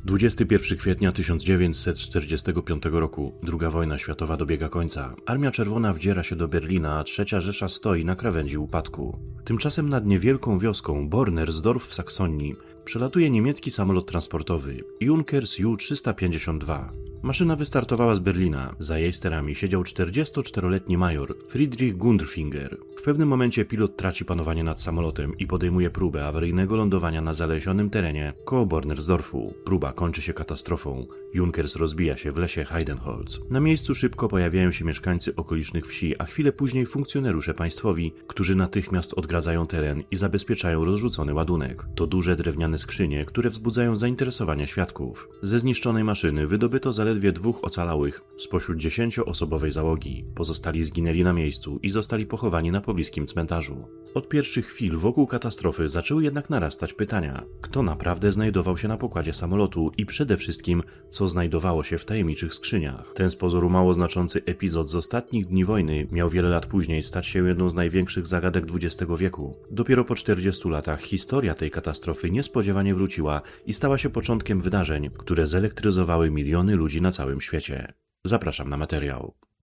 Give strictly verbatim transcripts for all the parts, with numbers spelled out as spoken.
dwudziestego pierwszego kwietnia tysiąc dziewięćset czterdziestego piątego roku. Druga wojna światowa dobiega końca. Armia Czerwona wdziera się do Berlina, a Trzecia Rzesza stoi na krawędzi upadku. Tymczasem nad niewielką wioską Bornersdorf w Saksonii przelatuje niemiecki samolot transportowy Junkers Ju trzysta pięćdziesiąt dwa. Maszyna wystartowała z Berlina. Za jej sterami siedział czterdziestoczteroletni major Friedrich Gundrfinger. W pewnym momencie pilot traci panowanie nad samolotem i podejmuje próbę awaryjnego lądowania na zalesionym terenie koło Bornersdorfu. Próba kończy się katastrofą. Junkers rozbija się w lesie Heidenholz. Na miejscu szybko pojawiają się mieszkańcy okolicznych wsi, a chwilę później funkcjonariusze państwowi, którzy natychmiast odgradzają teren i zabezpieczają rozrzucony ładunek. To duże drewniane skrzynie, które wzbudzają zainteresowanie świadków. Ze zniszczonej maszyny wydobyto zaledwie dwóch ocalałych spośród dziesięcioosobowej załogi. Pozostali zginęli na miejscu i zostali pochowani na pobliskim cmentarzu. Od pierwszych chwil wokół katastrofy zaczęły jednak narastać pytania, kto naprawdę znajdował się na pokładzie samolotu i przede wszystkim, co znajdowało się w tajemniczych skrzyniach. Ten z pozoru mało znaczący epizod z ostatnich dni wojny miał wiele lat później stać się jedną z największych zagadek dwudziestego wieku. Dopiero po czterdziestu latach historia tej katastrofy niespodziewanie wróciła i stała się początkiem wydarzeń, które zelektryzowały miliony ludzi na całym świecie. Zapraszam na materiał.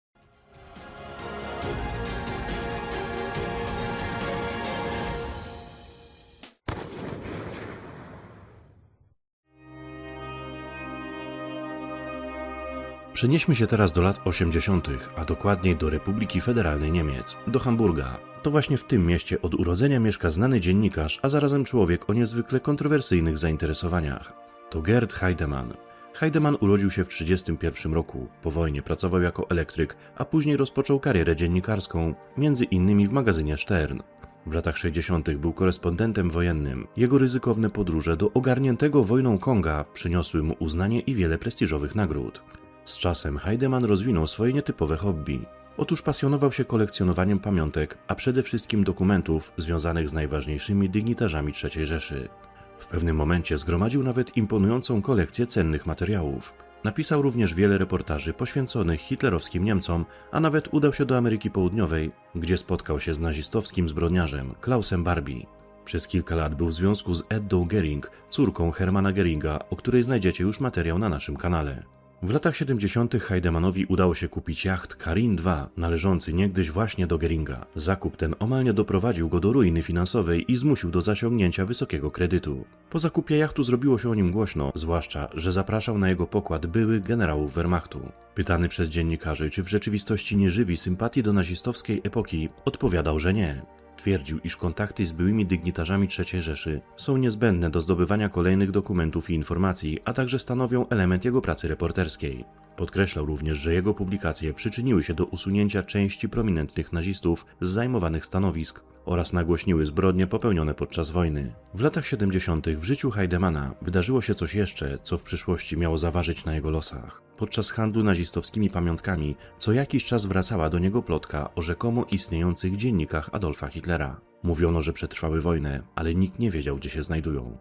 Przenieśmy się teraz do lat osiemdziesiątych, a dokładniej do Republiki Federalnej Niemiec, do Hamburga. To właśnie w tym mieście od urodzenia mieszka znany dziennikarz, a zarazem człowiek o niezwykle kontrowersyjnych zainteresowaniach. To Gerd Heidemann. Heidemann urodził się w tysiąc dziewięćset trzydziestym pierwszym roku. Po wojnie pracował jako elektryk, a później rozpoczął karierę dziennikarską, między innymi w magazynie Stern. W latach sześćdziesiątych był korespondentem wojennym. Jego ryzykowne podróże do ogarniętego wojną Konga przyniosły mu uznanie i wiele prestiżowych nagród. Z czasem Heidemann rozwinął swoje nietypowe hobby. Otóż pasjonował się kolekcjonowaniem pamiątek, a przede wszystkim dokumentów związanych z najważniejszymi dygnitarzami trzeciej Rzeszy. W pewnym momencie zgromadził nawet imponującą kolekcję cennych materiałów. Napisał również wiele reportaży poświęconych hitlerowskim Niemcom, a nawet udał się do Ameryki Południowej, gdzie spotkał się z nazistowskim zbrodniarzem Klausem Barbie. Przez kilka lat był w związku z Eddą Gering, córką Hermana Geringa, o której znajdziecie już materiał na naszym kanale. W latach siedemdziesiątych Heidemannowi udało się kupić jacht Karin dwa, należący niegdyś właśnie do Geringa. Zakup ten omal nie doprowadził go do ruiny finansowej i zmusił do zaciągnięcia wysokiego kredytu. Po zakupie jachtu zrobiło się o nim głośno, zwłaszcza, że zapraszał na jego pokład byłych generałów Wehrmachtu. Pytany przez dziennikarzy, czy w rzeczywistości nie żywi sympatii do nazistowskiej epoki, odpowiadał, że nie. Twierdził, iż kontakty z byłymi dygnitarzami trzeciej Rzeszy są niezbędne do zdobywania kolejnych dokumentów i informacji, a także stanowią element jego pracy reporterskiej. Podkreślał również, że jego publikacje przyczyniły się do usunięcia części prominentnych nazistów z zajmowanych stanowisk oraz nagłośniły zbrodnie popełnione podczas wojny. W latach siedemdziesiątych w życiu Heidemanna wydarzyło się coś jeszcze, co w przyszłości miało zaważyć na jego losach. Podczas handlu nazistowskimi pamiątkami co jakiś czas wracała do niego plotka o rzekomo istniejących dziennikach Adolfa Hitlera. Mówiono, że przetrwały wojnę, ale nikt nie wiedział, gdzie się znajdują.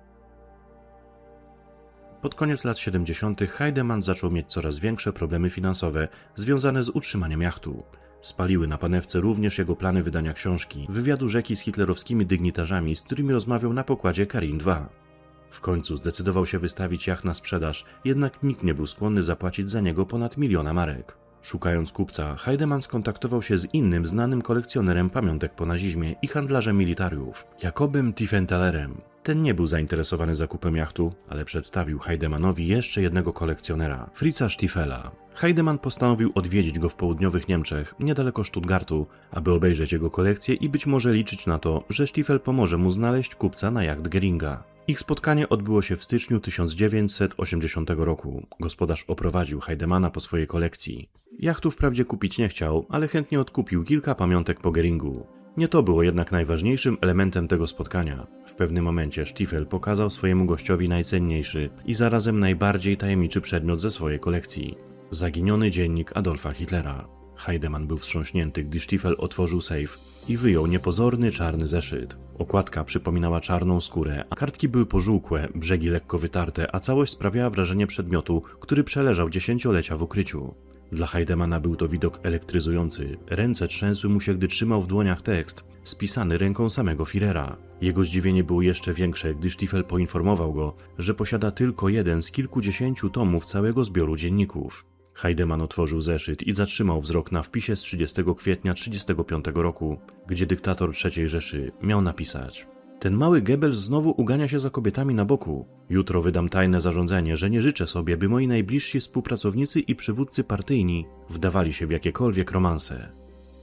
Pod koniec lat siedemdziesiątych Heidemann zaczął mieć coraz większe problemy finansowe związane z utrzymaniem jachtu. Spaliły na panewce również jego plany wydania książki, wywiadu rzeki z hitlerowskimi dygnitarzami, z którymi rozmawiał na pokładzie Karin dwa. W końcu zdecydował się wystawić jacht na sprzedaż, jednak nikt nie był skłonny zapłacić za niego ponad miliona marek. Szukając kupca, Heidemann skontaktował się z innym znanym kolekcjonerem pamiątek po nazizmie i handlarzem militariów, Jakobem Tiefenthalerem. Ten nie był zainteresowany zakupem jachtu, ale przedstawił Heidemannowi jeszcze jednego kolekcjonera, Fritza Stiefela. Heidemann postanowił odwiedzić go w południowych Niemczech, niedaleko Stuttgartu, aby obejrzeć jego kolekcję i być może liczyć na to, że Stiefel pomoże mu znaleźć kupca na jacht Geringa. Ich spotkanie odbyło się w styczniu tysiąc dziewięćset osiemdziesiątego roku. Gospodarz oprowadził Heidemanna po swojej kolekcji. Jachtu wprawdzie kupić nie chciał, ale chętnie odkupił kilka pamiątek po Geringu. Nie to było jednak najważniejszym elementem tego spotkania. W pewnym momencie Stiefel pokazał swojemu gościowi najcenniejszy i zarazem najbardziej tajemniczy przedmiot ze swojej kolekcji. Zaginiony dziennik Adolfa Hitlera. Heidemann był wstrząśnięty, gdy Stiefel otworzył sejf i wyjął niepozorny czarny zeszyt. Okładka przypominała czarną skórę, a kartki były pożółkłe, brzegi lekko wytarte, a całość sprawiała wrażenie przedmiotu, który przeleżał dziesięciolecia w ukryciu. Dla Heidemana był to widok elektryzujący. Ręce trzęsły mu się, gdy trzymał w dłoniach tekst, spisany ręką samego Führera. Jego zdziwienie było jeszcze większe, gdy Stiefel poinformował go, że posiada tylko jeden z kilkudziesięciu tomów całego zbioru dzienników. Heidemann otworzył zeszyt i zatrzymał wzrok na wpisie z trzydziestego kwietnia tysiąc dziewięćset trzydziestego piątego roku, gdzie dyktator trzeciej Rzeszy miał napisać: ten mały Goebbels znowu ugania się za kobietami na boku. Jutro wydam tajne zarządzenie, że nie życzę sobie, by moi najbliżsi współpracownicy i przywódcy partyjni wdawali się w jakiekolwiek romanse.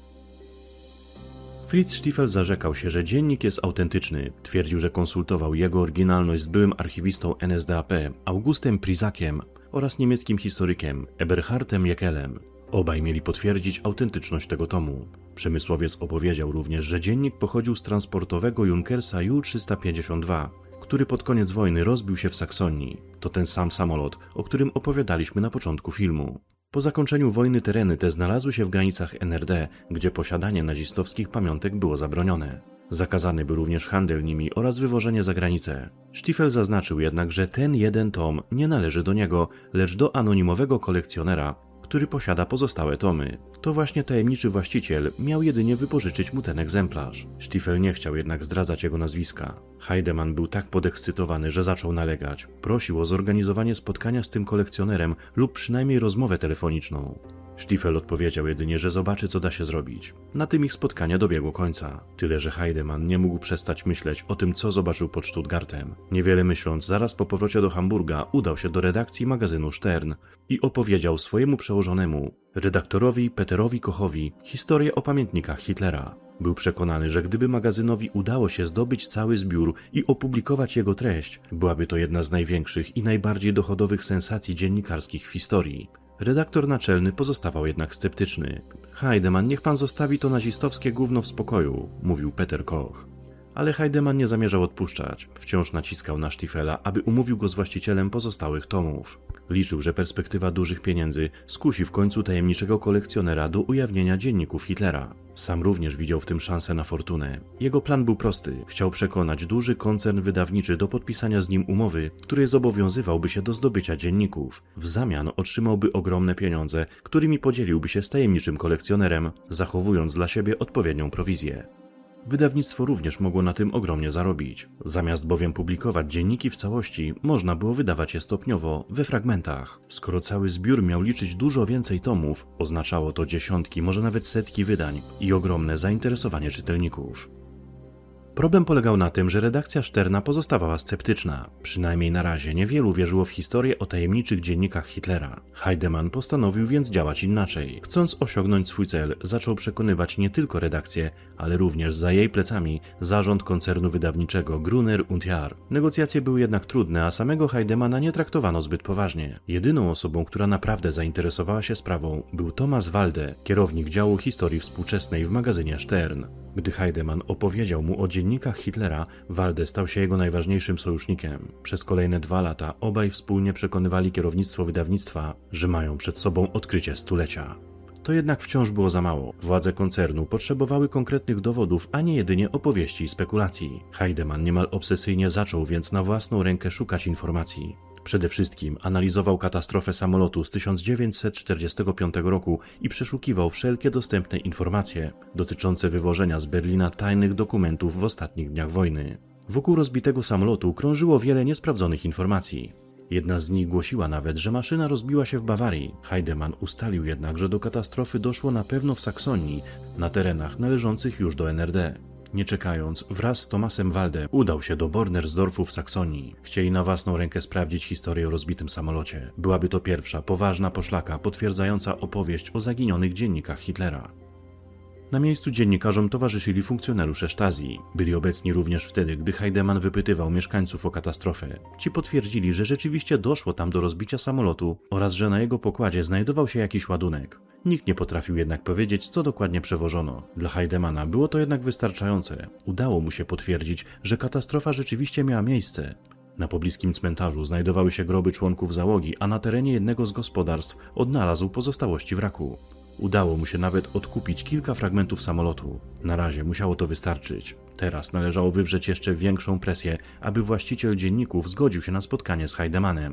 Fritz Stiefel zarzekał się, że dziennik jest autentyczny. Twierdził, że konsultował jego oryginalność z byłym archiwistą N S D A P Augustem Prisakiem oraz niemieckim historykiem Eberhardem Jeckelem. Obaj mieli potwierdzić autentyczność tego tomu. Przemysłowiec opowiedział również, że dziennik pochodził z transportowego Junkersa Ju trzysta pięćdziesiąt dwa, który pod koniec wojny rozbił się w Saksonii. To ten sam samolot, o którym opowiadaliśmy na początku filmu. Po zakończeniu wojny tereny te znalazły się w granicach N R D, gdzie posiadanie nazistowskich pamiątek było zabronione. Zakazany był również handel nimi oraz wywożenie za granicę. Stiefel zaznaczył jednak, że ten jeden tom nie należy do niego, lecz do anonimowego kolekcjonera, który posiada pozostałe tomy. To właśnie tajemniczy właściciel miał jedynie wypożyczyć mu ten egzemplarz. Stiefel nie chciał jednak zdradzać jego nazwiska. Heidemann był tak podekscytowany, że zaczął nalegać. Prosił o zorganizowanie spotkania z tym kolekcjonerem lub przynajmniej rozmowę telefoniczną. Stiefel odpowiedział jedynie, że zobaczy, co da się zrobić. Na tym ich spotkania dobiegło końca. Tyle, że Heidemann nie mógł przestać myśleć o tym, co zobaczył pod Stuttgartem. Niewiele myśląc, zaraz po powrocie do Hamburga udał się do redakcji magazynu Stern i opowiedział swojemu przełożonemu, redaktorowi Peterowi Kochowi, historię o pamiętnikach Hitlera. Był przekonany, że gdyby magazynowi udało się zdobyć cały zbiór i opublikować jego treść, byłaby to jedna z największych i najbardziej dochodowych sensacji dziennikarskich w historii. Redaktor naczelny pozostawał jednak sceptyczny. Heidemann, niech pan zostawi to nazistowskie gówno w spokoju, mówił Peter Koch. Ale Heidemann nie zamierzał odpuszczać. Wciąż naciskał na Stiefela, aby umówił go z właścicielem pozostałych tomów. Liczył, że perspektywa dużych pieniędzy skusi w końcu tajemniczego kolekcjonera do ujawnienia dzienników Hitlera. Sam również widział w tym szansę na fortunę. Jego plan był prosty. Chciał przekonać duży koncern wydawniczy do podpisania z nim umowy, której zobowiązywałby się do zdobycia dzienników. W zamian otrzymałby ogromne pieniądze, którymi podzieliłby się z tajemniczym kolekcjonerem, zachowując dla siebie odpowiednią prowizję. Wydawnictwo również mogło na tym ogromnie zarobić. Zamiast bowiem publikować dzienniki w całości, można było wydawać je stopniowo, we fragmentach. Skoro cały zbiór miał liczyć dużo więcej tomów, oznaczało to dziesiątki, może nawet setki wydań i ogromne zainteresowanie czytelników. Problem polegał na tym, że redakcja Sterna pozostawała sceptyczna. Przynajmniej na razie niewielu wierzyło w historię o tajemniczych dziennikach Hitlera. Heidemann postanowił więc działać inaczej. Chcąc osiągnąć swój cel, zaczął przekonywać nie tylko redakcję, ale również za jej plecami zarząd koncernu wydawniczego Gruner und Jahr. Negocjacje były jednak trudne, a samego Heidemanna nie traktowano zbyt poważnie. Jedyną osobą, która naprawdę zainteresowała się sprawą, był Thomas Walde, kierownik działu historii współczesnej w magazynie Stern. Gdy Heidemann opowiedział mu o dziennikach Hitlera, Walde stał się jego najważniejszym sojusznikiem. Przez kolejne dwa lata obaj wspólnie przekonywali kierownictwo wydawnictwa, że mają przed sobą odkrycie stulecia. To jednak wciąż było za mało. Władze koncernu potrzebowały konkretnych dowodów, a nie jedynie opowieści i spekulacji. Heidemann niemal obsesyjnie zaczął więc na własną rękę szukać informacji. Przede wszystkim analizował katastrofę samolotu z tysiąc dziewięćset czterdziestego piątego roku i przeszukiwał wszelkie dostępne informacje dotyczące wywożenia z Berlina tajnych dokumentów w ostatnich dniach wojny. Wokół rozbitego samolotu krążyło wiele niesprawdzonych informacji. Jedna z nich głosiła nawet, że maszyna rozbiła się w Bawarii. Heidemann ustalił jednak, że do katastrofy doszło na pewno w Saksonii, na terenach należących już do N R D. Nie czekając, wraz z Thomasem Walde udał się do Bornersdorfu w Saksonii. Chcieli na własną rękę sprawdzić historię o rozbitym samolocie. Byłaby to pierwsza, poważna poszlaka potwierdzająca opowieść o zaginionych dziennikach Hitlera. Na miejscu dziennikarzom towarzyszyli funkcjonariusze Stasi. Byli obecni również wtedy, gdy Heidemann wypytywał mieszkańców o katastrofę. Ci potwierdzili, że rzeczywiście doszło tam do rozbicia samolotu oraz że na jego pokładzie znajdował się jakiś ładunek. Nikt nie potrafił jednak powiedzieć, co dokładnie przewożono. Dla Heidemanna było to jednak wystarczające. Udało mu się potwierdzić, że katastrofa rzeczywiście miała miejsce. Na pobliskim cmentarzu znajdowały się groby członków załogi, a na terenie jednego z gospodarstw odnalazł pozostałości wraku. Udało mu się nawet odkupić kilka fragmentów samolotu. Na razie musiało to wystarczyć. Teraz należało wywrzeć jeszcze większą presję, aby właściciel dzienników zgodził się na spotkanie z Heidemannem.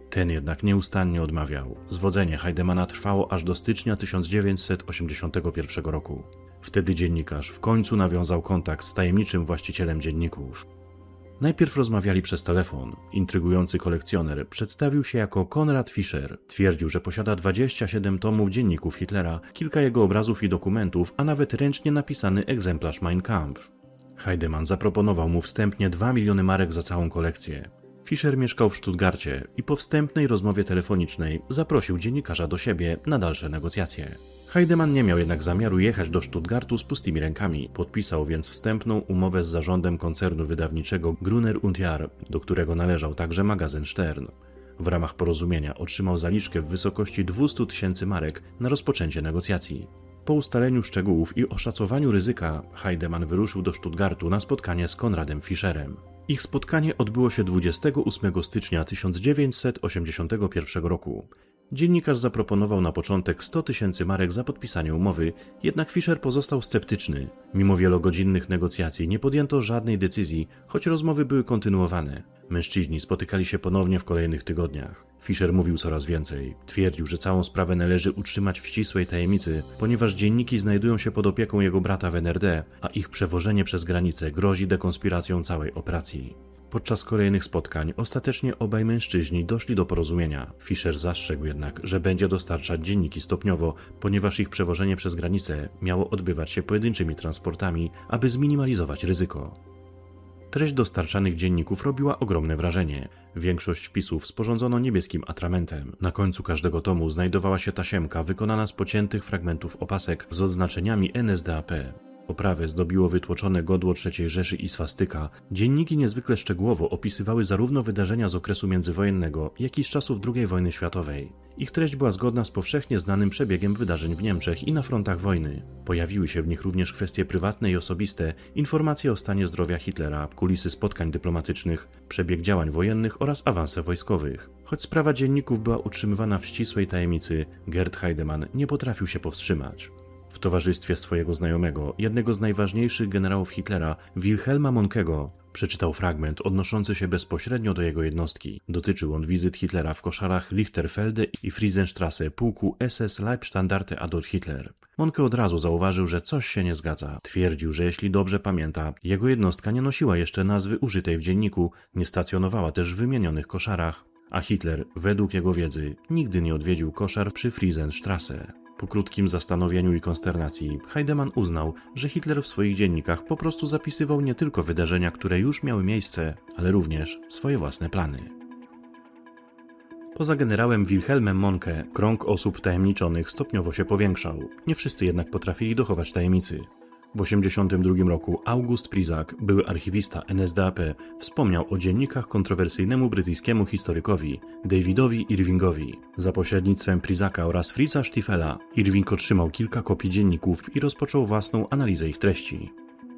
Ten jednak nieustannie odmawiał. Zwodzenie Heidemana trwało aż do stycznia tysiąc dziewięćset osiemdziesiątego pierwszego roku. Wtedy dziennikarz w końcu nawiązał kontakt z tajemniczym właścicielem dzienników. Najpierw rozmawiali przez telefon. Intrygujący kolekcjoner przedstawił się jako Konrad Fischer. Twierdził, że posiada dwadzieścia siedem tomów dzienników Hitlera, kilka jego obrazów i dokumentów, a nawet ręcznie napisany egzemplarz Mein Kampf. Heidemann zaproponował mu wstępnie dwa miliony marek za całą kolekcję. Fischer mieszkał w Stuttgarcie i po wstępnej rozmowie telefonicznej zaprosił dziennikarza do siebie na dalsze negocjacje. Heidemann nie miał jednak zamiaru jechać do Stuttgartu z pustymi rękami. Podpisał więc wstępną umowę z zarządem koncernu wydawniczego Gruner und Jahr, do którego należał także magazyn Stern. W ramach porozumienia otrzymał zaliczkę w wysokości dwieście tysięcy marek na rozpoczęcie negocjacji. Po ustaleniu szczegółów i oszacowaniu ryzyka, Heidemann wyruszył do Stuttgartu na spotkanie z Konradem Fischerem. Ich spotkanie odbyło się dwudziestego ósmego stycznia tysiąc dziewięćset osiemdziesiątego pierwszego roku. Dziennikarz zaproponował na początek sto tysięcy marek za podpisanie umowy, jednak Fischer pozostał sceptyczny. Mimo wielogodzinnych negocjacji nie podjęto żadnej decyzji, choć rozmowy były kontynuowane. Mężczyźni spotykali się ponownie w kolejnych tygodniach. Fischer mówił coraz więcej. Twierdził, że całą sprawę należy utrzymać w ścisłej tajemnicy, ponieważ dzienniki znajdują się pod opieką jego brata w N R D, a ich przewożenie przez granicę grozi dekonspiracją całej operacji. Podczas kolejnych spotkań ostatecznie obaj mężczyźni doszli do porozumienia. Fischer zastrzegł jednak, że będzie dostarczać dzienniki stopniowo, ponieważ ich przewożenie przez granicę miało odbywać się pojedynczymi transportami, aby zminimalizować ryzyko. Treść dostarczanych dzienników robiła ogromne wrażenie. Większość wpisów sporządzono niebieskim atramentem. Na końcu każdego tomu znajdowała się tasiemka wykonana z pociętych fragmentów opasek z odznaczeniami N S D A P. Oprawę zdobiło wytłoczone godło trzeciej Rzeszy i swastyka. Dzienniki niezwykle szczegółowo opisywały zarówno wydarzenia z okresu międzywojennego, jak i z czasów drugiej wojny światowej. Ich treść była zgodna z powszechnie znanym przebiegiem wydarzeń w Niemczech i na frontach wojny. Pojawiły się w nich również kwestie prywatne i osobiste, informacje o stanie zdrowia Hitlera, kulisy spotkań dyplomatycznych, przebieg działań wojennych oraz awanse wojskowych. Choć sprawa dzienników była utrzymywana w ścisłej tajemnicy, Gerd Heidemann nie potrafił się powstrzymać. W towarzystwie swojego znajomego, jednego z najważniejszych generałów Hitlera, Wilhelma Monkego, przeczytał fragment odnoszący się bezpośrednio do jego jednostki. Dotyczył on wizyt Hitlera w koszarach Lichterfelde i Friesenstrasse pułku S S Leibstandarte Adolf Hitler. Monke od razu zauważył, że coś się nie zgadza. Twierdził, że jeśli dobrze pamięta, jego jednostka nie nosiła jeszcze nazwy użytej w dzienniku, nie stacjonowała też w wymienionych koszarach, a Hitler, według jego wiedzy, nigdy nie odwiedził koszar przy Friesenstrasse. Po krótkim zastanowieniu i konsternacji Heidemann uznał, że Hitler w swoich dziennikach po prostu zapisywał nie tylko wydarzenia, które już miały miejsce, ale również swoje własne plany. Poza generałem Wilhelmem Monke krąg osób wtajemniczonych stopniowo się powiększał. Nie wszyscy jednak potrafili dochować tajemnicy. W osiemdziesiątym drugim roku August Prisak, były archiwista N S D A P, wspomniał o dziennikach kontrowersyjnemu brytyjskiemu historykowi Davidowi Irvingowi. Za pośrednictwem Prisaka oraz Fritza Stiefela Irving otrzymał kilka kopii dzienników i rozpoczął własną analizę ich treści.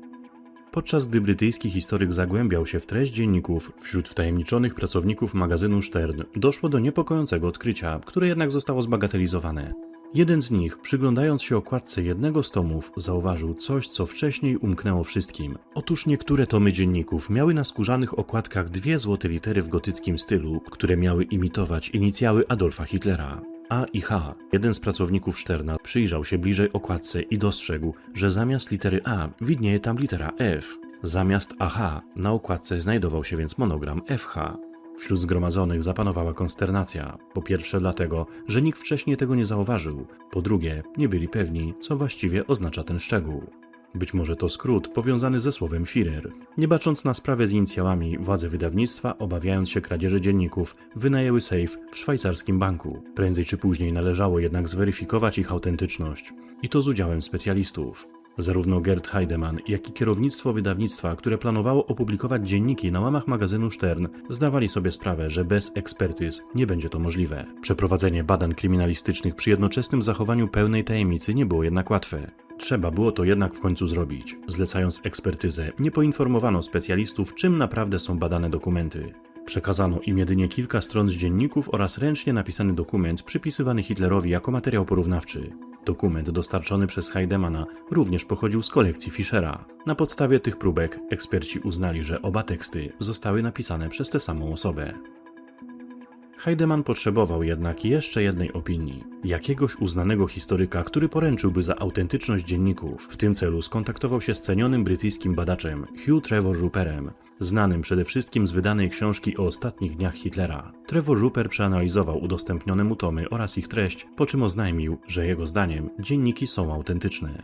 Podczas gdy brytyjski historyk zagłębiał się w treść dzienników, wśród wtajemniczonych pracowników magazynu Stern doszło do niepokojącego odkrycia, które jednak zostało zbagatelizowane. Jeden z nich, przyglądając się okładce jednego z tomów, zauważył coś, co wcześniej umknęło wszystkim. Otóż niektóre tomy dzienników miały na skórzanych okładkach dwie złote litery w gotyckim stylu, które miały imitować inicjały Adolfa Hitlera. A i H. Jeden z pracowników Sterna przyjrzał się bliżej okładce i dostrzegł, że zamiast litery A widnieje tam litera F. Zamiast A H na okładce znajdował się więc monogram F H. Wśród zgromadzonych zapanowała konsternacja. Po pierwsze dlatego, że nikt wcześniej tego nie zauważył. Po drugie, nie byli pewni, co właściwie oznacza ten szczegół. Być może to skrót powiązany ze słowem Führer. Nie bacząc na sprawę z inicjałami, władze wydawnictwa, obawiając się kradzieży dzienników, wynajęły sejf w szwajcarskim banku. Prędzej czy później należało jednak zweryfikować ich autentyczność. I to z udziałem specjalistów. Zarówno Gerd Heidemann, jak i kierownictwo wydawnictwa, które planowało opublikować dzienniki na łamach magazynu Stern, zdawali sobie sprawę, że bez ekspertyz nie będzie to możliwe. Przeprowadzenie badań kryminalistycznych przy jednoczesnym zachowaniu pełnej tajemnicy nie było jednak łatwe. Trzeba było to jednak w końcu zrobić. Zlecając ekspertyzę, nie poinformowano specjalistów, czym naprawdę są badane dokumenty. Przekazano im jedynie kilka stron z dzienników oraz ręcznie napisany dokument przypisywany Hitlerowi jako materiał porównawczy. Dokument dostarczony przez Heidemana również pochodził z kolekcji Fischera. Na podstawie tych próbek eksperci uznali, że oba teksty zostały napisane przez tę samą osobę. Heidemann potrzebował jednak jeszcze jednej opinii. Jakiegoś uznanego historyka, który poręczyłby za autentyczność dzienników. W tym celu skontaktował się z cenionym brytyjskim badaczem Hugh Trevor Ruperem, znanym przede wszystkim z wydanej książki o ostatnich dniach Hitlera. Trevor Ruper przeanalizował udostępnione mu tomy oraz ich treść, po czym oznajmił, że jego zdaniem dzienniki są autentyczne.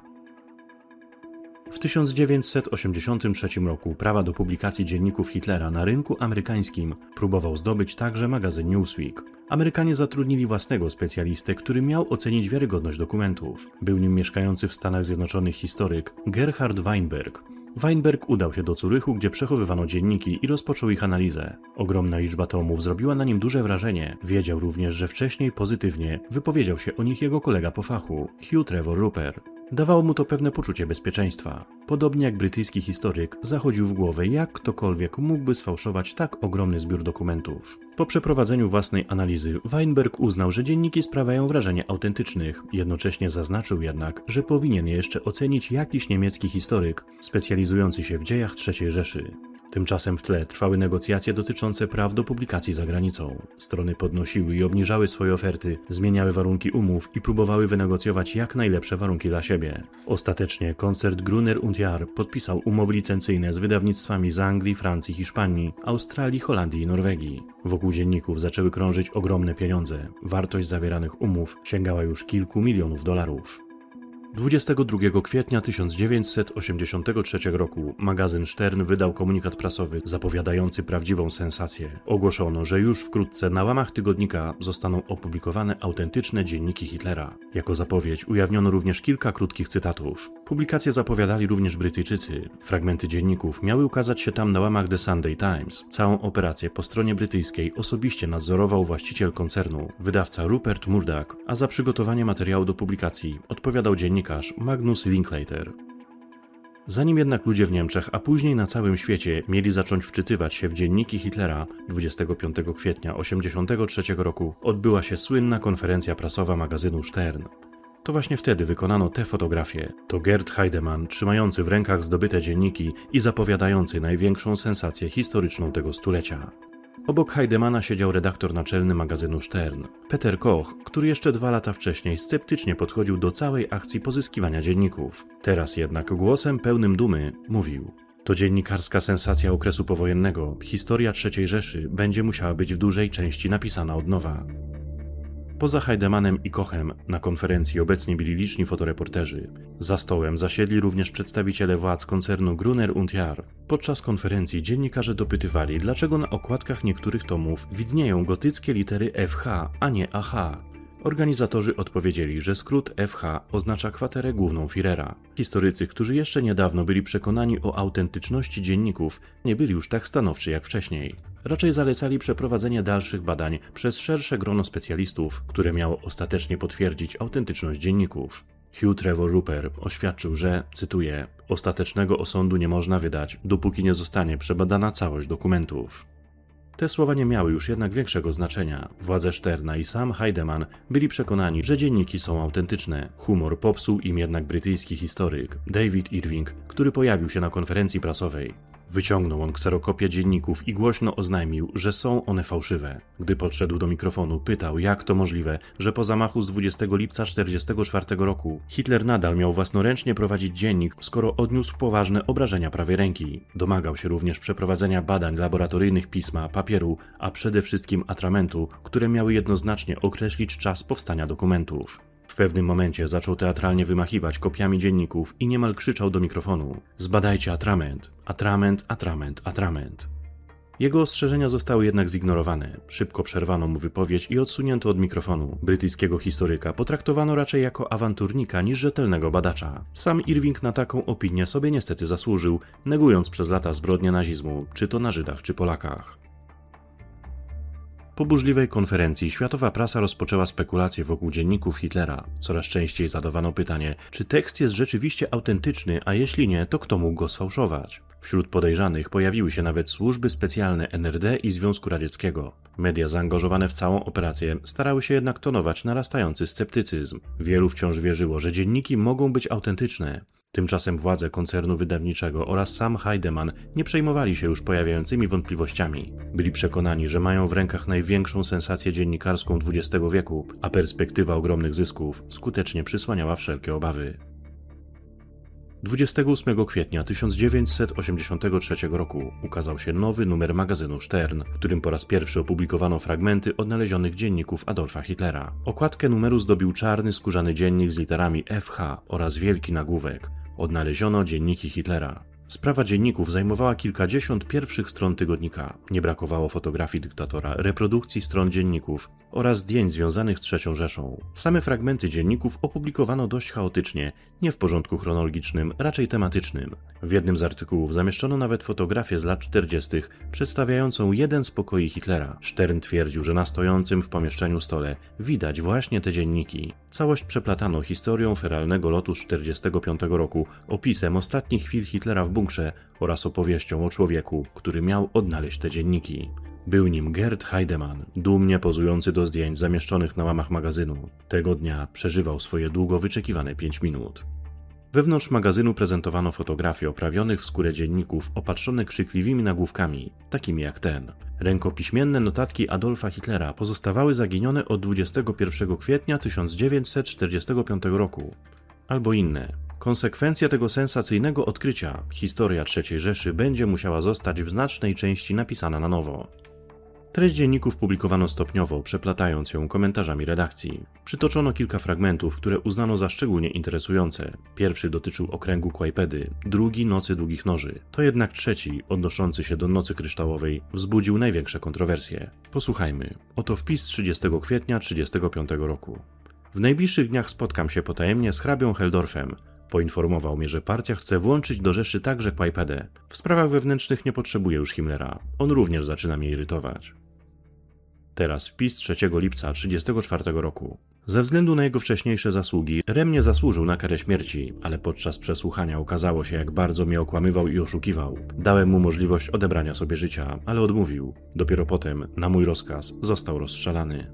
W tysiąc dziewięćset osiemdziesiątym trzecim roku prawa do publikacji dzienników Hitlera na rynku amerykańskim próbował zdobyć także magazyn Newsweek. Amerykanie zatrudnili własnego specjalistę, który miał ocenić wiarygodność dokumentów. Był nim mieszkający w Stanach Zjednoczonych historyk Gerhard Weinberg. Weinberg udał się do Zurychu, gdzie przechowywano dzienniki i rozpoczął ich analizę. Ogromna liczba tomów zrobiła na nim duże wrażenie. Wiedział również, że wcześniej pozytywnie wypowiedział się o nich jego kolega po fachu, Hugh Trevor Ruper. Dawało mu to pewne poczucie bezpieczeństwa. Podobnie jak brytyjski historyk, zachodził w głowę, jak ktokolwiek mógłby sfałszować tak ogromny zbiór dokumentów. Po przeprowadzeniu własnej analizy, Weinberg uznał, że dzienniki sprawiają wrażenie autentycznych. Jednocześnie zaznaczył jednak, że powinien je jeszcze ocenić jakiś niemiecki historyk specjalizujący się w dziejach trzeciej Rzeszy. Tymczasem w tle trwały negocjacje dotyczące praw do publikacji za granicą. Strony podnosiły i obniżały swoje oferty, zmieniały warunki umów i próbowały wynegocjować jak najlepsze warunki dla siebie. Ostatecznie koncern Gruner und Jahr podpisał umowy licencyjne z wydawnictwami z Anglii, Francji, Hiszpanii, Australii, Holandii i Norwegii. Wokół dzienników zaczęły krążyć ogromne pieniądze. Wartość zawieranych umów sięgała już kilku milionów dolarów. dwudziestego drugiego kwietnia tysiąc dziewięćset osiemdziesiątego trzeciego roku magazyn Stern wydał komunikat prasowy zapowiadający prawdziwą sensację. Ogłoszono, że już wkrótce na łamach tygodnika zostaną opublikowane autentyczne dzienniki Hitlera. Jako zapowiedź ujawniono również kilka krótkich cytatów. Publikacje zapowiadali również Brytyjczycy. Fragmenty dzienników miały ukazać się tam na łamach The Sunday Times. Całą operację po stronie brytyjskiej osobiście nadzorował właściciel koncernu, wydawca Rupert Murdoch, a za przygotowanie materiału do publikacji odpowiadał dziennikarz Magnus Linklater. Zanim jednak ludzie w Niemczech, a później na całym świecie mieli zacząć wczytywać się w dzienniki Hitlera, dwudziestego piątego kwietnia tysiąc dziewięćset osiemdziesiątego trzeciego roku odbyła się słynna konferencja prasowa magazynu Stern. To właśnie wtedy wykonano te fotografie. To Gerd Heidemann, trzymający w rękach zdobyte dzienniki i zapowiadający największą sensację historyczną tego stulecia. Obok Heidemana siedział redaktor naczelny magazynu Stern, Peter Koch, który jeszcze dwa lata wcześniej sceptycznie podchodził do całej akcji pozyskiwania dzienników. Teraz jednak głosem pełnym dumy mówił: to dziennikarska sensacja okresu powojennego, historia trzeciej Rzeszy będzie musiała być w dużej części napisana od nowa. Poza Heidemanem i Kochem na konferencji obecnie byli liczni fotoreporterzy. Za stołem zasiedli również przedstawiciele władz koncernu Gruner und Jahr. Podczas konferencji dziennikarze dopytywali, dlaczego na okładkach niektórych tomów widnieją gotyckie litery F H, a nie A H. Organizatorzy odpowiedzieli, że skrót F H oznacza kwaterę główną Führera. Historycy, którzy jeszcze niedawno byli przekonani o autentyczności dzienników, nie byli już tak stanowczy jak wcześniej. Raczej zalecali przeprowadzenie dalszych badań przez szersze grono specjalistów, które miało ostatecznie potwierdzić autentyczność dzienników. Hugh Trevor Ruper oświadczył, że, cytuję, ostatecznego osądu nie można wydać, dopóki nie zostanie przebadana całość dokumentów. Te słowa nie miały już jednak większego znaczenia. Władze Sterna i sam Heidemann byli przekonani, że dzienniki są autentyczne. Humor popsuł im jednak brytyjski historyk David Irving, który pojawił się na konferencji prasowej. Wyciągnął on kserokopię dzienników i głośno oznajmił, że są one fałszywe. Gdy podszedł do mikrofonu, pytał, jak to możliwe, że po zamachu z dwudziestego lipca tysiąc dziewięćset czterdziestego czwartego roku Hitler nadal miał własnoręcznie prowadzić dziennik, skoro odniósł poważne obrażenia prawej ręki. Domagał się również przeprowadzenia badań laboratoryjnych pisma, papieru, a przede wszystkim atramentu, które miały jednoznacznie określić czas powstania dokumentów. W pewnym momencie zaczął teatralnie wymachiwać kopiami dzienników i niemal krzyczał do mikrofonu: zbadajcie atrament, atrament, atrament, atrament. Jego ostrzeżenia zostały jednak zignorowane. Szybko przerwano mu wypowiedź i odsunięto od mikrofonu. Brytyjskiego historyka potraktowano raczej jako awanturnika niż rzetelnego badacza. Sam Irving na taką opinię sobie niestety zasłużył, negując przez lata zbrodnie nazizmu, czy to na Żydach, czy Polakach. Po burzliwej konferencji światowa prasa rozpoczęła spekulacje wokół dzienników Hitlera. Coraz częściej zadawano pytanie, czy tekst jest rzeczywiście autentyczny, a jeśli nie, to kto mógł go sfałszować. Wśród podejrzanych pojawiły się nawet służby specjalne N R D i Związku Radzieckiego. Media zaangażowane w całą operację starały się jednak tonować narastający sceptycyzm. Wielu wciąż wierzyło, że dzienniki mogą być autentyczne. Tymczasem władze koncernu wydawniczego oraz sam Heidemann nie przejmowali się już pojawiającymi wątpliwościami. Byli przekonani, że mają w rękach największą sensację dziennikarską dwudziestego wieku, a perspektywa ogromnych zysków skutecznie przysłaniała wszelkie obawy. dwudziestego ósmego kwietnia tysiąc dziewięćset osiemdziesiątego trzeciego roku ukazał się nowy numer magazynu Stern, w którym po raz pierwszy opublikowano fragmenty odnalezionych dzienników Adolfa Hitlera. Okładkę numeru zdobił czarny skórzany dziennik z literami F H oraz wielki nagłówek: Odnaleziono dzienniki Hitlera. Sprawa dzienników zajmowała kilkadziesiąt pierwszych stron tygodnika. Nie brakowało fotografii dyktatora, reprodukcji stron dzienników oraz zdjęć związanych z trzecią Rzeszą. Same fragmenty dzienników opublikowano dość chaotycznie, nie w porządku chronologicznym, raczej tematycznym. W jednym z artykułów zamieszczono nawet fotografię z lat czterdziestych przedstawiającą jeden z pokoi Hitlera. Stern twierdził, że na stojącym w pomieszczeniu stole widać właśnie te dzienniki. Całość przeplatano historią feralnego lotu z czterdziestego piątego roku, opisem ostatnich chwil Hitlera w bunkrze oraz opowieścią o człowieku, który miał odnaleźć te dzienniki. Był nim Gerd Heidemann, dumnie pozujący do zdjęć zamieszczonych na łamach magazynu. Tego dnia przeżywał swoje długo wyczekiwane pięć minut. Wewnątrz magazynu prezentowano fotografie oprawionych w skórę dzienników opatrzone krzykliwymi nagłówkami, takimi jak ten. Rękopiśmienne notatki Adolfa Hitlera pozostawały zaginione od dwudziestego pierwszego kwietnia tysiąc dziewięćset czterdziestego piątego roku. Albo inne. Konsekwencja tego sensacyjnego odkrycia, historia trzeciej Rzeszy, będzie musiała zostać w znacznej części napisana na nowo. Treść dzienników publikowano stopniowo, przeplatając ją komentarzami redakcji. Przytoczono kilka fragmentów, które uznano za szczególnie interesujące. Pierwszy dotyczył okręgu Kłajpedy, drugi Nocy Długich Noży. To jednak trzeci, odnoszący się do Nocy Kryształowej, wzbudził największe kontrowersje. Posłuchajmy. Oto wpis z trzydziestego kwietnia trzydziestego piątego roku. W najbliższych dniach spotkam się potajemnie z hrabią Heldorfem. Poinformował mnie, że partia chce włączyć do Rzeszy także Kłajpedę. W sprawach wewnętrznych nie potrzebuje już Himmlera. On również zaczyna mnie irytować. Teraz wpis trzeciego lipca trzydziestego czwartego roku. Ze względu na jego wcześniejsze zasługi, Rem nie zasłużył na karę śmierci, ale podczas przesłuchania okazało się, jak bardzo mnie okłamywał i oszukiwał. Dałem mu możliwość odebrania sobie życia, ale odmówił. Dopiero potem, na mój rozkaz, został rozstrzelany.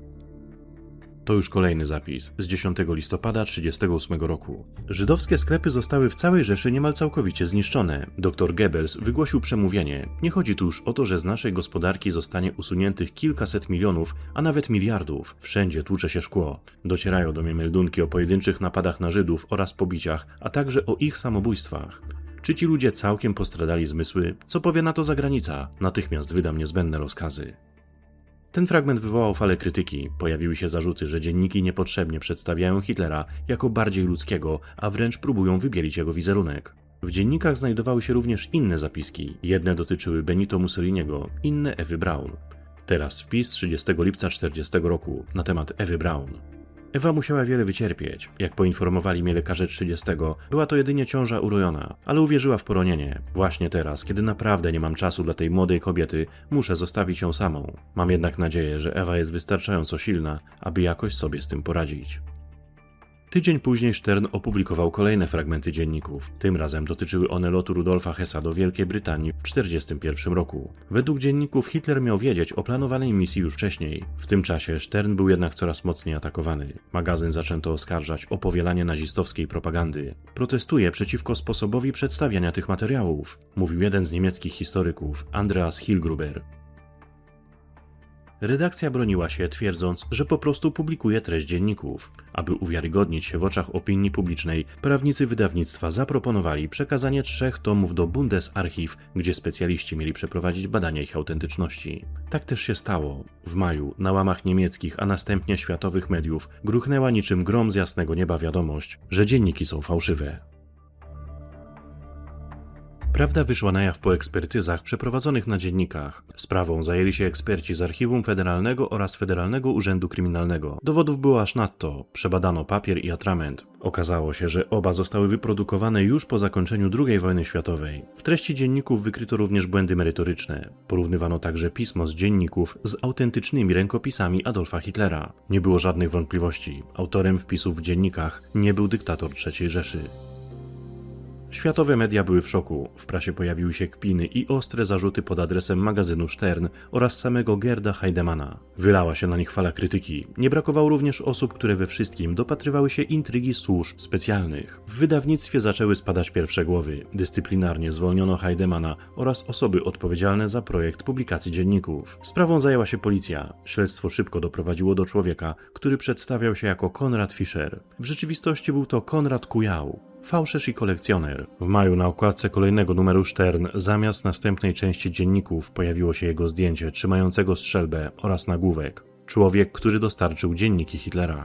To już kolejny zapis z dziesiątego listopada trzydziestego ósmego roku. Żydowskie sklepy zostały w całej Rzeszy niemal całkowicie zniszczone. Doktor Goebbels wygłosił przemówienie. Nie chodzi tu już o to, że z naszej gospodarki zostanie usuniętych kilkaset milionów, a nawet miliardów. Wszędzie tłucze się szkło. Docierają do mnie meldunki o pojedynczych napadach na Żydów oraz pobiciach, a także o ich samobójstwach. Czy ci ludzie całkiem postradali zmysły? Co powie na to zagranica? Natychmiast wydam niezbędne rozkazy. Ten fragment wywołał falę krytyki. Pojawiły się zarzuty, że dzienniki niepotrzebnie przedstawiają Hitlera jako bardziej ludzkiego, a wręcz próbują wybielić jego wizerunek. W dziennikach znajdowały się również inne zapiski. Jedne dotyczyły Benito Mussoliniego, inne Ewy Braun. Teraz wpis trzydziestego lipca czterdziestego roku na temat Ewy Braun. Ewa musiała wiele wycierpieć. Jak poinformowali mnie lekarze trzydziestego, była to jedynie ciąża urojona, ale uwierzyła w poronienie. Właśnie teraz, kiedy naprawdę nie mam czasu dla tej młodej kobiety, muszę zostawić ją samą. Mam jednak nadzieję, że Ewa jest wystarczająco silna, aby jakoś sobie z tym poradzić. Tydzień później Stern opublikował kolejne fragmenty dzienników. Tym razem dotyczyły one lotu Rudolfa Hessa do Wielkiej Brytanii w tysiąc dziewięćset czterdziestym pierwszym roku. Według dzienników Hitler miał wiedzieć o planowanej misji już wcześniej. W tym czasie Stern był jednak coraz mocniej atakowany. Magazyn zaczęto oskarżać o powielanie nazistowskiej propagandy. Protestuje przeciwko sposobowi przedstawiania tych materiałów, mówił jeden z niemieckich historyków, Andreas Hilgruber. Redakcja broniła się, twierdząc, że po prostu publikuje treść dzienników. Aby uwiarygodnić się w oczach opinii publicznej, prawnicy wydawnictwa zaproponowali przekazanie trzech tomów do Bundesarchiv, gdzie specjaliści mieli przeprowadzić badania ich autentyczności. Tak też się stało. W maju, na łamach niemieckich, a następnie światowych mediów, gruchnęła niczym grom z jasnego nieba wiadomość, że dzienniki są fałszywe. Prawda wyszła na jaw po ekspertyzach przeprowadzonych na dziennikach. Sprawą zajęli się eksperci z Archiwum Federalnego oraz Federalnego Urzędu Kryminalnego. Dowodów było aż nadto. Przebadano papier i atrament. Okazało się, że oba zostały wyprodukowane już po zakończeniu drugiej wojny światowej. W treści dzienników wykryto również błędy merytoryczne. Porównywano także pismo z dzienników z autentycznymi rękopisami Adolfa Hitlera. Nie było żadnych wątpliwości. Autorem wpisów w dziennikach nie był dyktator trzeciej Rzeszy. Światowe media były w szoku. W prasie pojawiły się kpiny i ostre zarzuty pod adresem magazynu Stern oraz samego Gerda Heidemana. Wylała się na nich fala krytyki. Nie brakowało również osób, które we wszystkim dopatrywały się intrygi służb specjalnych. W wydawnictwie zaczęły spadać pierwsze głowy. Dyscyplinarnie zwolniono Heidemana oraz osoby odpowiedzialne za projekt publikacji dzienników. Sprawą zajęła się policja. Śledztwo szybko doprowadziło do człowieka, który przedstawiał się jako Konrad Fischer. W rzeczywistości był to Konrad Kujał, fałszerz i kolekcjoner. W maju na okładce kolejnego numeru Stern zamiast następnej części dzienników pojawiło się jego zdjęcie trzymającego strzelbę oraz nagłówek: człowiek, który dostarczył dzienniki Hitlera.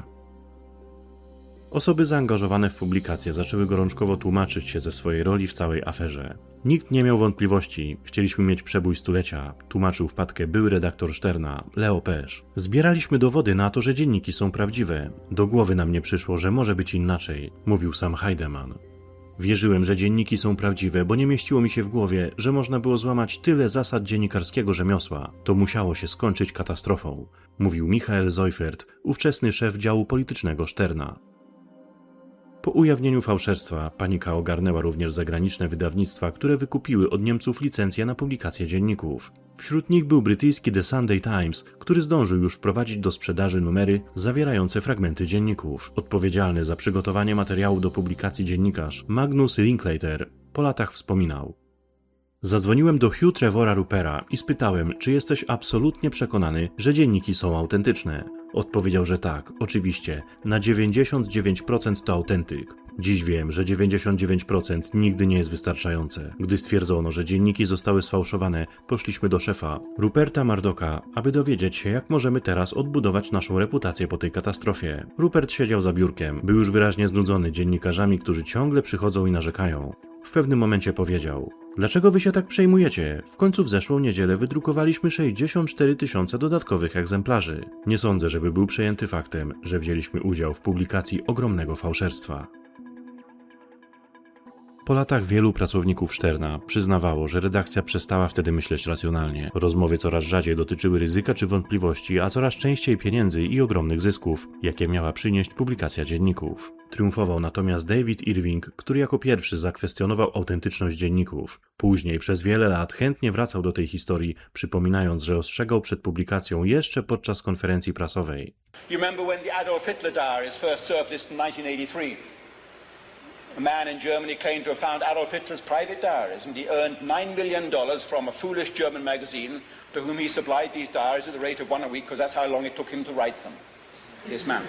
Osoby zaangażowane w publikację zaczęły gorączkowo tłumaczyć się ze swojej roli w całej aferze. Nikt nie miał wątpliwości, chcieliśmy mieć przebój stulecia, tłumaczył wpadkę były redaktor Sterna, Leo Pesz. Zbieraliśmy dowody na to, że dzienniki są prawdziwe. Do głowy nam nie przyszło, że może być inaczej, mówił sam Heidemann. Wierzyłem, że dzienniki są prawdziwe, bo nie mieściło mi się w głowie, że można było złamać tyle zasad dziennikarskiego rzemiosła. To musiało się skończyć katastrofą, mówił Michael Seufert, ówczesny szef działu politycznego Sterna. Po ujawnieniu fałszerstwa panika ogarnęła również zagraniczne wydawnictwa, które wykupiły od Niemców licencje na publikację dzienników. Wśród nich był brytyjski The Sunday Times, który zdążył już wprowadzić do sprzedaży numery zawierające fragmenty dzienników. Odpowiedzialny za przygotowanie materiału do publikacji dziennikarz Magnus Linklater po latach wspominał: zadzwoniłem do Hugh Trevora Rupera i spytałem, czy jesteś absolutnie przekonany, że dzienniki są autentyczne. Odpowiedział, że tak, oczywiście, na dziewięćdziesiąt dziewięć procent to autentyk. Dziś wiem, że dziewięćdziesiąt dziewięć procent nigdy nie jest wystarczające. Gdy stwierdzono, że dzienniki zostały sfałszowane, poszliśmy do szefa, Ruperta Murdocha, aby dowiedzieć się, jak możemy teraz odbudować naszą reputację po tej katastrofie. Rupert siedział za biurkiem, był już wyraźnie znudzony dziennikarzami, którzy ciągle przychodzą i narzekają. W pewnym momencie powiedział: dlaczego wy się tak przejmujecie? W końcu w zeszłą niedzielę wydrukowaliśmy sześćdziesiąt cztery tysiące dodatkowych egzemplarzy. Nie sądzę, żeby był przejęty faktem, że wzięliśmy udział w publikacji ogromnego fałszerstwa. Po latach wielu pracowników Sterna przyznawało, że redakcja przestała wtedy myśleć racjonalnie. Rozmowy coraz rzadziej dotyczyły ryzyka czy wątpliwości, a coraz częściej pieniędzy i ogromnych zysków, jakie miała przynieść publikacja dzienników. Triumfował natomiast David Irving, który jako pierwszy zakwestionował autentyczność dzienników. Później przez wiele lat chętnie wracał do tej historii, przypominając, że ostrzegał przed publikacją jeszcze podczas konferencji prasowej. You remember when the Adolf Hitler diaries first surfaced in nineteen eighty-three? A man in Germany claimed to have found Adolf Hitler's private diaries, and he earned nine million dollars from a foolish German magazine to whom he supplied these diaries at the rate of one a week because that's how long it took him to write them. This man.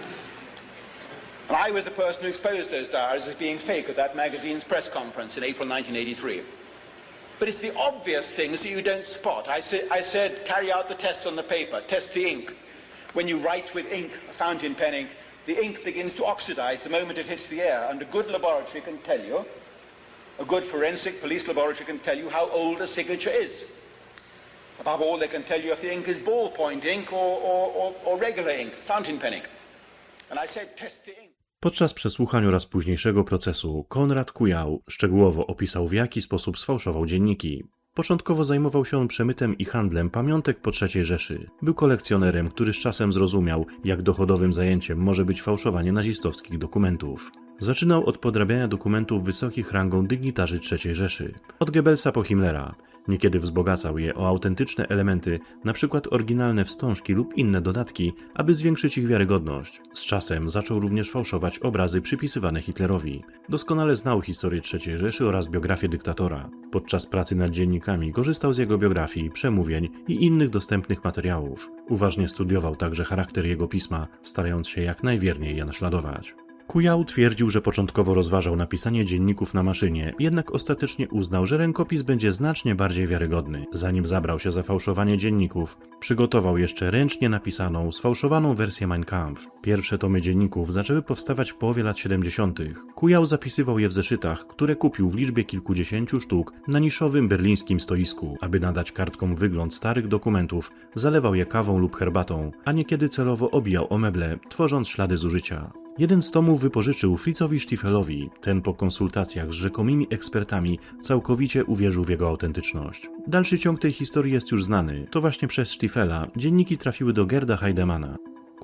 And I was the person who exposed those diaries as being fake at that magazine's press conference in April nineteen eighty-three. But it's the obvious things that you don't spot. I, sa- I said, carry out the tests on the paper, test the ink. When you write with ink, fountain pen ink, the ink begins to oxidize the moment it hits the air, and a good laboratory can tell you, a good forensic police laboratory can tell you how old a signature is. Above all, they can tell you if the ink is ballpoint ink or, or, or, or regular ink, fountain pen ink. And I said, test the ink. Podczas przesłuchań oraz późniejszego procesu Konrad Kujał szczegółowo opisał, w jaki sposób sfałszował dzienniki. Początkowo zajmował się on przemytem i handlem pamiątek po trzeciej Rzeszy. Był kolekcjonerem, który z czasem zrozumiał, jak dochodowym zajęciem może być fałszowanie nazistowskich dokumentów. Zaczynał od podrabiania dokumentów wysokich rangą dygnitarzy trzeciej Rzeszy. Od Goebbelsa po Himmlera. Niekiedy wzbogacał je o autentyczne elementy, np. oryginalne wstążki lub inne dodatki, aby zwiększyć ich wiarygodność. Z czasem zaczął również fałszować obrazy przypisywane Hitlerowi. Doskonale znał historię trzeciej Rzeszy oraz biografię dyktatora. Podczas pracy nad dziennikami korzystał z jego biografii, przemówień i innych dostępnych materiałów. Uważnie studiował także charakter jego pisma, starając się jak najwierniej je naśladować. Kujał twierdził, że początkowo rozważał napisanie dzienników na maszynie, jednak ostatecznie uznał, że rękopis będzie znacznie bardziej wiarygodny. Zanim zabrał się za fałszowanie dzienników, przygotował jeszcze ręcznie napisaną, sfałszowaną wersję Mein Kampf. Pierwsze tomy dzienników zaczęły powstawać w połowie lat siedemdziesiątych. Kujał zapisywał je w zeszytach, które kupił w liczbie kilkudziesięciu sztuk na niszowym berlińskim stoisku. Aby nadać kartkom wygląd starych dokumentów, zalewał je kawą lub herbatą, a niekiedy celowo obijał o meble, tworząc ślady zużycia. Jeden z tomów wypożyczył Fritzowi Stiefelowi. Ten po konsultacjach z rzekomymi ekspertami całkowicie uwierzył w jego autentyczność. Dalszy ciąg tej historii jest już znany. To właśnie przez Stiefela dzienniki trafiły do Gerda Heidemana.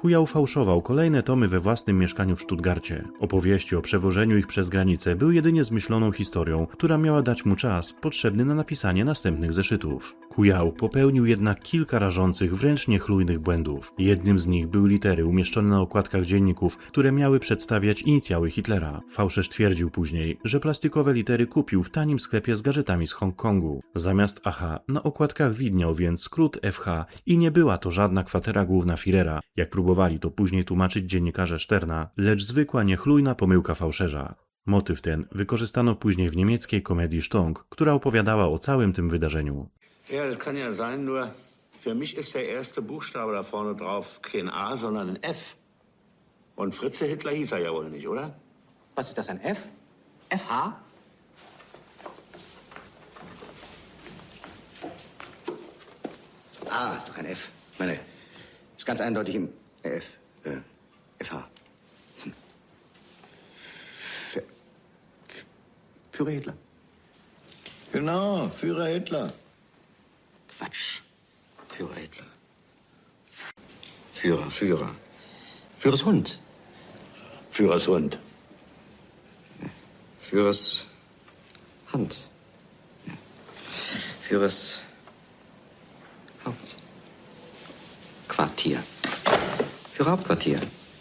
Kujał fałszował kolejne tomy we własnym mieszkaniu w Stuttgarcie. Opowieści o przewożeniu ich przez granicę były jedynie zmyśloną historią, która miała dać mu czas potrzebny na napisanie następnych zeszytów. Kujał popełnił jednak kilka rażących, wręcz niechlujnych błędów. Jednym z nich były litery umieszczone na okładkach dzienników, które miały przedstawiać inicjały Hitlera. Fałszerz twierdził później, że plastikowe litery kupił w tanim sklepie z gadżetami z Hongkongu. Zamiast A H na okładkach widniał więc skrót F H i nie była to żadna kwatera główna Führera, jak próbowali to później tłumaczyć dziennikarze Sterna, lecz zwykła niechlujna pomyłka fałszerza. Motyw ten wykorzystano później w niemieckiej komedii Stonk, która opowiadała o całym tym wydarzeniu. Ja, das kann ja sein, nur für mich ist der erste Buchstabe da vorne drauf kein A, sondern ein F. Und Fritze Hitler hieß er ja wohl nicht, oder? Was ist das, ein F? F H? A, ist doch kein F. Ich meine, ist ganz eindeutig im F. Äh, F H. Hm. F F Führer Hitler. Genau, Führer Hitler. Quatsch. Führer Hitler. Führer, Führer. Führers Hund. Führers Hund. Führers Hand. Führers Hauptquartier. Führer Hauptquartier.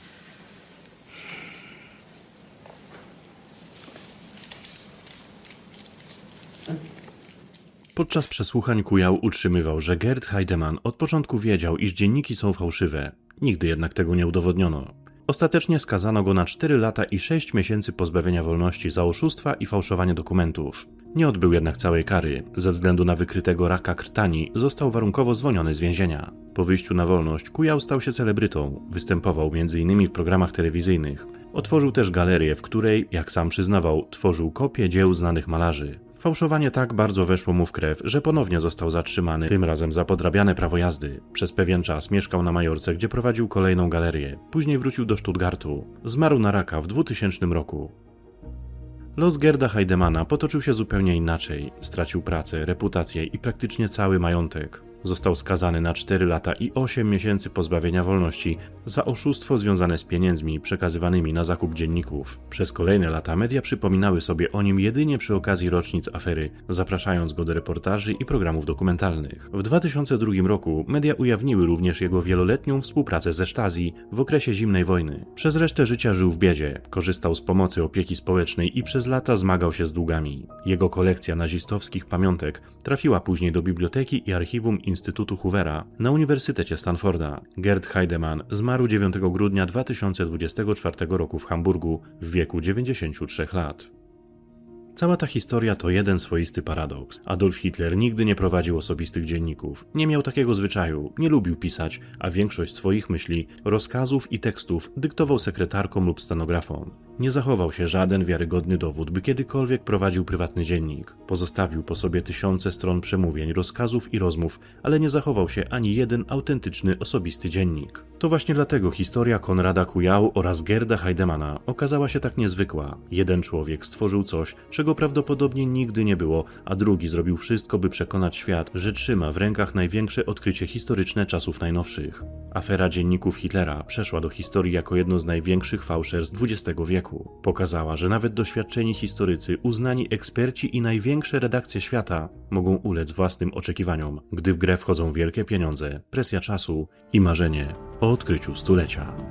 Podczas przesłuchań Kujał utrzymywał, że Gerd Heidemann od początku wiedział, iż dzienniki są fałszywe. Nigdy jednak tego nie udowodniono. Ostatecznie skazano go na cztery lata i sześć miesięcy pozbawienia wolności za oszustwa i fałszowanie dokumentów. Nie odbył jednak całej kary. Ze względu na wykrytego raka krtani został warunkowo zwolniony z więzienia. Po wyjściu na wolność Kujał stał się celebrytą. Występował między innymi w programach telewizyjnych. Otworzył też galerię, w której, jak sam przyznawał, tworzył kopie dzieł znanych malarzy. Fałszowanie tak bardzo weszło mu w krew, że ponownie został zatrzymany, tym razem za podrabiane prawo jazdy. Przez pewien czas mieszkał na Majorce, gdzie prowadził kolejną galerię. Później wrócił do Stuttgartu. Zmarł na raka w dwutysięcznym roku. Los Gerda Heidemana potoczył się zupełnie inaczej. Stracił pracę, reputację i praktycznie cały majątek. Został skazany na cztery lata i osiem miesięcy pozbawienia wolności za oszustwo związane z pieniędzmi przekazywanymi na zakup dzienników. Przez kolejne lata media przypominały sobie o nim jedynie przy okazji rocznic afery, zapraszając go do reportaży i programów dokumentalnych. W dwa tysiące drugim roku media ujawniły również jego wieloletnią współpracę ze Stasi w okresie zimnej wojny. Przez resztę życia żył w biedzie, korzystał z pomocy opieki społecznej i przez lata zmagał się z długami. Jego kolekcja nazistowskich pamiątek trafiła później do biblioteki i archiwum Instytutu Hoovera na Uniwersytecie Stanforda. Gerd Heidemann zmarł dziewiątego grudnia dwa tysiące dwudziestego czwartego roku w Hamburgu w wieku dziewięćdziesięciu trzech lat. Cała ta historia to jeden swoisty paradoks. Adolf Hitler nigdy nie prowadził osobistych dzienników. Nie miał takiego zwyczaju, nie lubił pisać, a większość swoich myśli, rozkazów i tekstów dyktował sekretarkom lub stenografom. Nie zachował się żaden wiarygodny dowód, by kiedykolwiek prowadził prywatny dziennik. Pozostawił po sobie tysiące stron przemówień, rozkazów i rozmów, ale nie zachował się ani jeden autentyczny, osobisty dziennik. To właśnie dlatego historia Konrada Kujał oraz Gerda Heidemana okazała się tak niezwykła. Jeden człowiek stworzył coś, czego prawdopodobnie nigdy nie było, a drugi zrobił wszystko, by przekonać świat, że trzyma w rękach największe odkrycie historyczne czasów najnowszych. Afera dzienników Hitlera przeszła do historii jako jedno z największych fałszerstw dwudziestego wieku. Pokazała, że nawet doświadczeni historycy, uznani eksperci i największe redakcje świata mogą ulec własnym oczekiwaniom, gdy w grę wchodzą wielkie pieniądze, presja czasu i marzenie o odkryciu stulecia.